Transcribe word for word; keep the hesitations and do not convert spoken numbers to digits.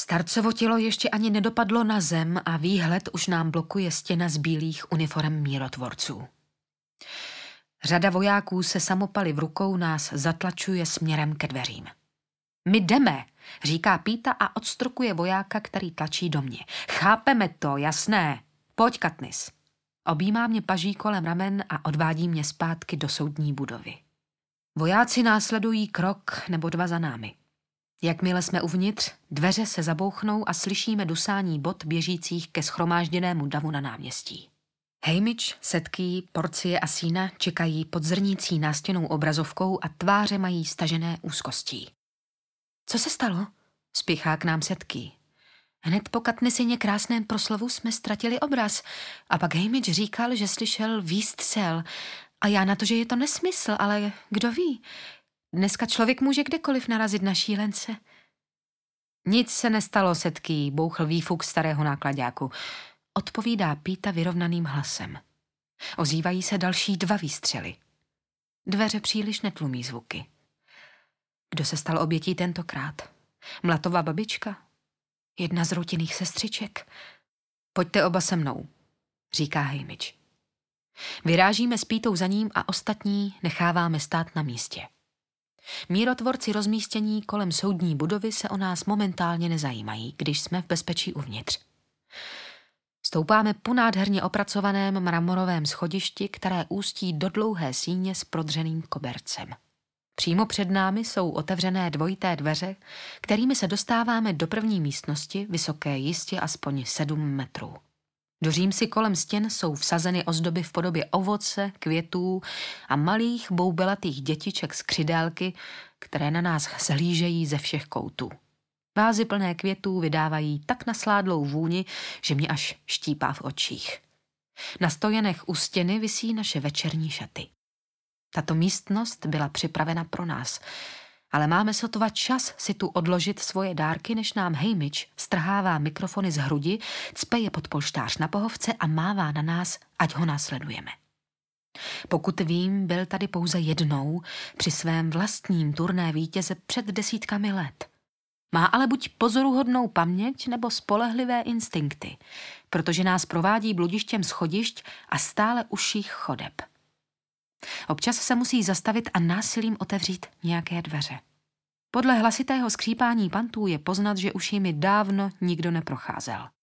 Starcovo tělo ještě ani nedopadlo na zem a výhled už nám blokuje stěna z bílých uniforem mírotvorců. Řada vojáků se samopaly v rukou nás zatlačuje směrem ke dveřím. My jdeme, říká Píta a odstrkuje vojáka, který tlačí do mě. Chápeme to, jasné. Pojď, Katniss. Objímá mě paží kolem ramen a odvádí mě zpátky do soudní budovy. Vojáci následují krok nebo dva za námi. Jakmile jsme uvnitř, dveře se zabouchnou a slyšíme dusání bot běžících ke shromážděnému davu na náměstí. Haymitch, Sedký, Porcie a Sína čekají pod zrnící nástěnou obrazovkou a tváře mají stažené úzkostí. Co se stalo? Spěchá k nám Sedký. Hned po Katnissině krásném proslovu jsme ztratili obraz a pak Haymitch říkal, že slyšel výstřel a já na to, že je to nesmysl, ale kdo ví? Dneska člověk může kdekoliv narazit na šílence. Nic se nestalo, Sedký, bouchl výfuk starého náklaďáku. Odpovídá Píta vyrovnaným hlasem. Ozývají se další dva výstřely. Dveře příliš netlumí zvuky. Kdo se stal obětí tentokrát? Mlatová babička? Jedna z Routinných sestřiček? Pojďte oba se mnou, říká Haymitch. Vyrážíme s Pítou za ním a ostatní necháváme stát na místě. Mírotvorci rozmístění kolem soudní budovy se o nás momentálně nezajímají, když jsme v bezpečí uvnitř. Stoupáme po nádherně opracovaném mramorovém schodišti, které ústí do dlouhé síně s prodřeným kobercem. Přímo před námi jsou otevřené dvojité dveře, kterými se dostáváme do první místnosti, vysoké jistě aspoň sedm metrů. Do římsy kolem stěn jsou vsazeny ozdoby v podobě ovoce, květů a malých boubelatých dětiček z křidélky, které na nás zhlížejí ze všech koutů. Vázy plné květů vydávají tak nasládlou vůni, že mě až štípá v očích. Na stojenech u stěny visí naše večerní šaty. Tato místnost byla připravena pro nás, ale máme sotva čas si tu odložit svoje dárky, než nám Haymitch strhává mikrofony z hrudi, cpe je pod polštář na pohovce a mává na nás, ať ho následujeme. Pokud vím, byl tady pouze jednou při svém vlastním turné vítěze před desítkami let. Má ale buď pozoruhodnou paměť nebo spolehlivé instinkty, protože nás provádí bludištěm schodišť a stále užších chodeb. Občas se musí zastavit a násilím otevřít nějaké dveře. Podle hlasitého skřípání pantů je poznat, že už jimi dávno nikdo neprocházel.